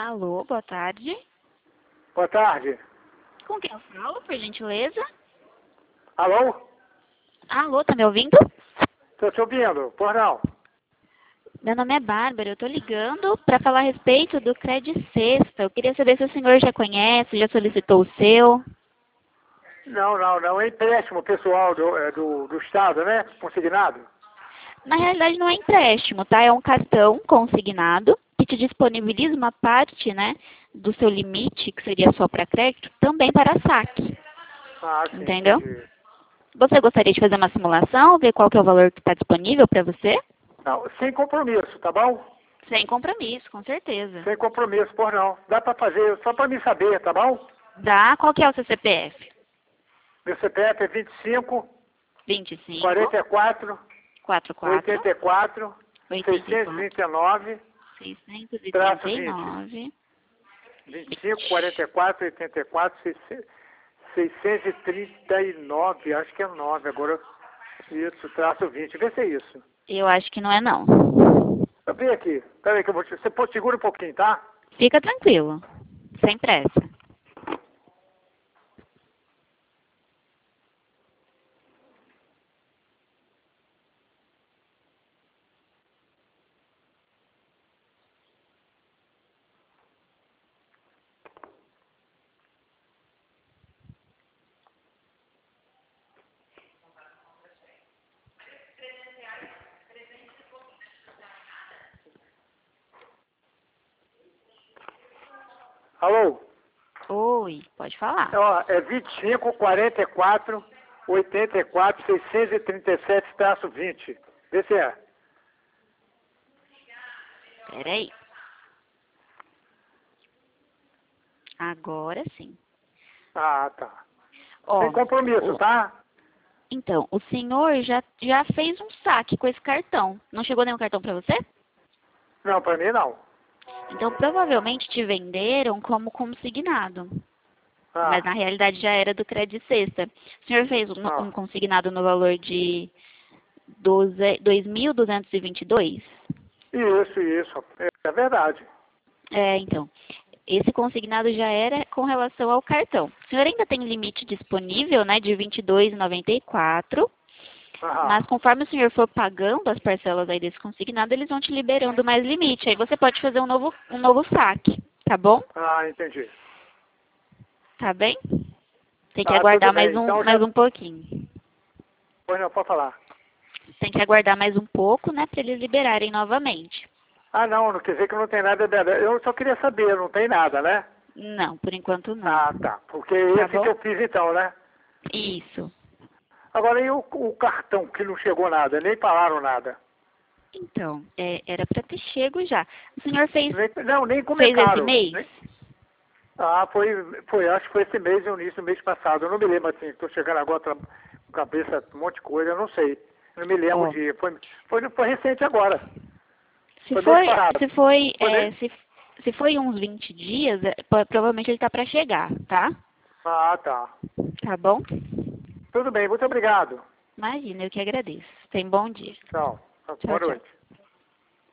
Alô, boa tarde. Boa tarde. Com quem eu falo, por gentileza? Alô? Alô, tá me ouvindo? Tô te ouvindo. Por não. Meu nome é Bárbara, eu tô ligando para falar a respeito do Credit Sexta. Eu queria saber se o senhor já conhece, já solicitou o seu. Não. É empréstimo pessoal do Estado, né? Consignado. Na realidade não é empréstimo, tá? É um cartão consignado que te disponibiliza uma parte, né, do seu limite, que seria só para crédito, também para saque. Ah, sim, Entendeu? entendi. Você gostaria de fazer uma simulação, ver qual que é o valor que está disponível para você? Não, sem compromisso, tá bom? Sem compromisso, com certeza. Sem compromisso, por não. Dá pra fazer, só pra me saber, tá bom? Dá, qual que é o seu CPF? Meu CPF é 25 25 44 44 84 84 639 traço 20. 639 25 44 84 639, acho que é 9 agora. Isso, traço 20. Vê se é isso. Eu acho que não é não. Vem aqui. Peraí que eu vou te... Você segura um pouquinho, tá? Fica tranquilo, sem pressa. Alô? Oi, pode falar. Ó, é 25 44 84 637 traço 20. Vê se é. Peraí. Agora sim. Ah, tá. Sem Ó, compromisso, tá? então, o senhor já fez um saque com esse cartão. Não chegou nenhum cartão para você? Não, pra mim não. Então, provavelmente te venderam como consignado. Mas na Ah, realidade já era do Credit Sexta. O senhor fez um ah. consignado no valor de 2.222? Isso. É verdade. É, então. Esse consignado já era com relação ao cartão. O senhor ainda tem limite disponível, né, de R$ 22,94. Aham. Mas conforme o senhor for pagando as parcelas aí desse consignado, eles vão te liberando mais limite. Aí você pode fazer um novo saque, tá bom? Ah, entendi. Tá bem? Tem que Ah, tudo aguardar bem. Então mais já... um pouquinho. Pois não, pode falar. Tem que aguardar mais um pouco, né, para eles liberarem novamente. Ah, não quer dizer que não tem nada. Eu só queria saber, não tem nada, né? Não, por enquanto não. Ah, tá. Porque Tá esse que bom? eu fiz então, né? Isso. Agora, e o cartão que não chegou nada, nem falaram nada? Então, era para ter chego já. O senhor Nem fez esse comentaram. mês? Ah, acho que foi esse mês, no início do mês passado. Eu não me lembro assim, estou chegando agora com cabeça, um monte de coisa, eu não sei. Eu não me lembro Ó, de. Foi recente agora. se Foi mês foi, passado. se foi, Foi mês? se foi uns 20 dias, provavelmente ele tá para chegar, tá? Ah, tá. Tá bom? Tudo bem, muito obrigado. Imagina, eu que agradeço. Tenha um bom dia. Tchau. Tchau, Boa tchau. noite.